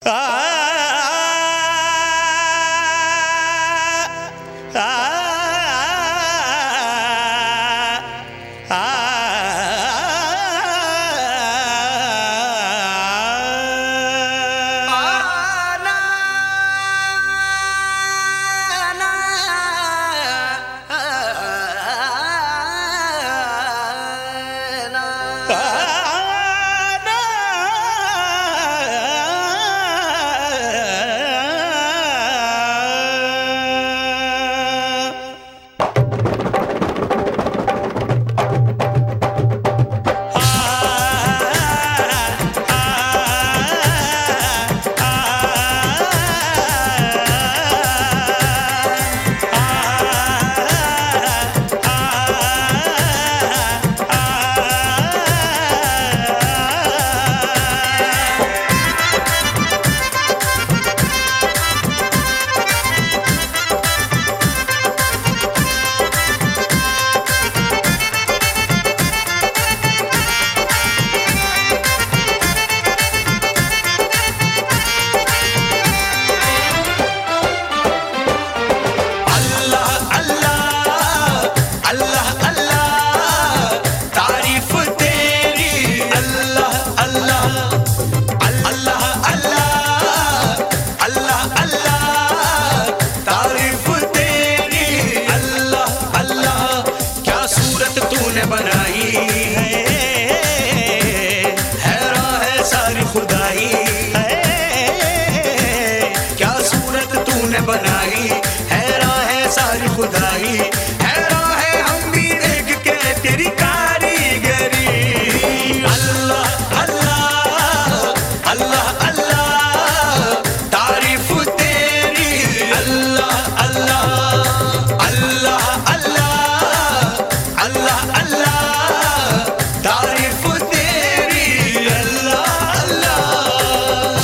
बनाई हैरान है सारी खुदाई, हैरान है हम भी देख के तेरी कारीगरी। अल्लाह अल्लाह अल्लाह अल्लाह तारीफ तेरी, अल्लाह अल्लाह अल्लाह अल्लाह अल्लाह अल्लाह तारीफ तेरी, अल्लाह अल्लाह।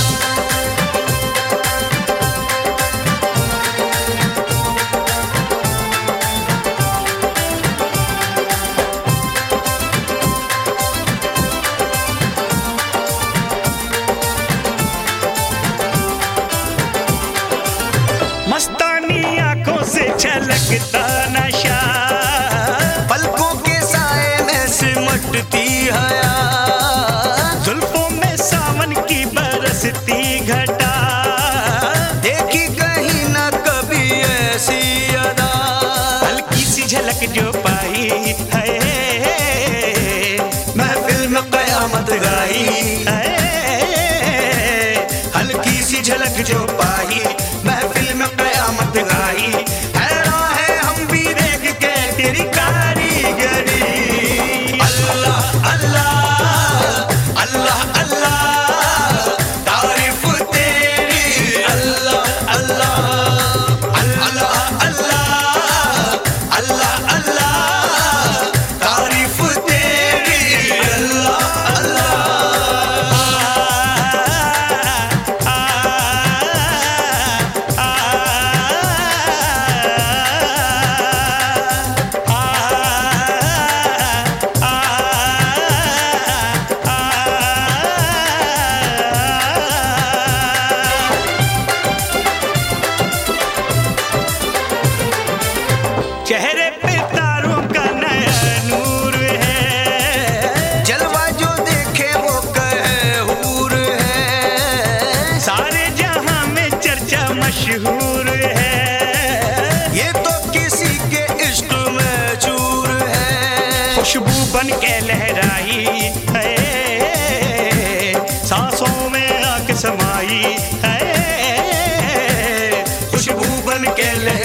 मस्तानी आंखों से छलकता नशा, पलकों के साए में सिमटती हया, जुल्फों में सावन की बरसती घटा, देखी कहीं न कभी ऐसी अदा। हल्की सी झलक जो पाई है महफिल में कयामत गाई, हल्की सी झलक जो पाई महफिल में कयामत गाई, हैरान है हम भी देख के तेरी कारीगरी। अल्लाह अल्लाह अल्लाह अल्लाह तारीफ तेरी, अल्लाह अल्लाह अल्लाह अल्लाह अल्लाह अल्लाह तारीफ तेरी, अल्लाह अल्लाह। चेहरे पे तारों का नया नूर है, जलवा जो देखे वो कहे हूर है, सारे जहां में चर्चा मशहूर है, ये तो किसी के इश्क में चूर है। खुशबू बन के लहराई है, सांसों में आके समाई है, खुशबू बन के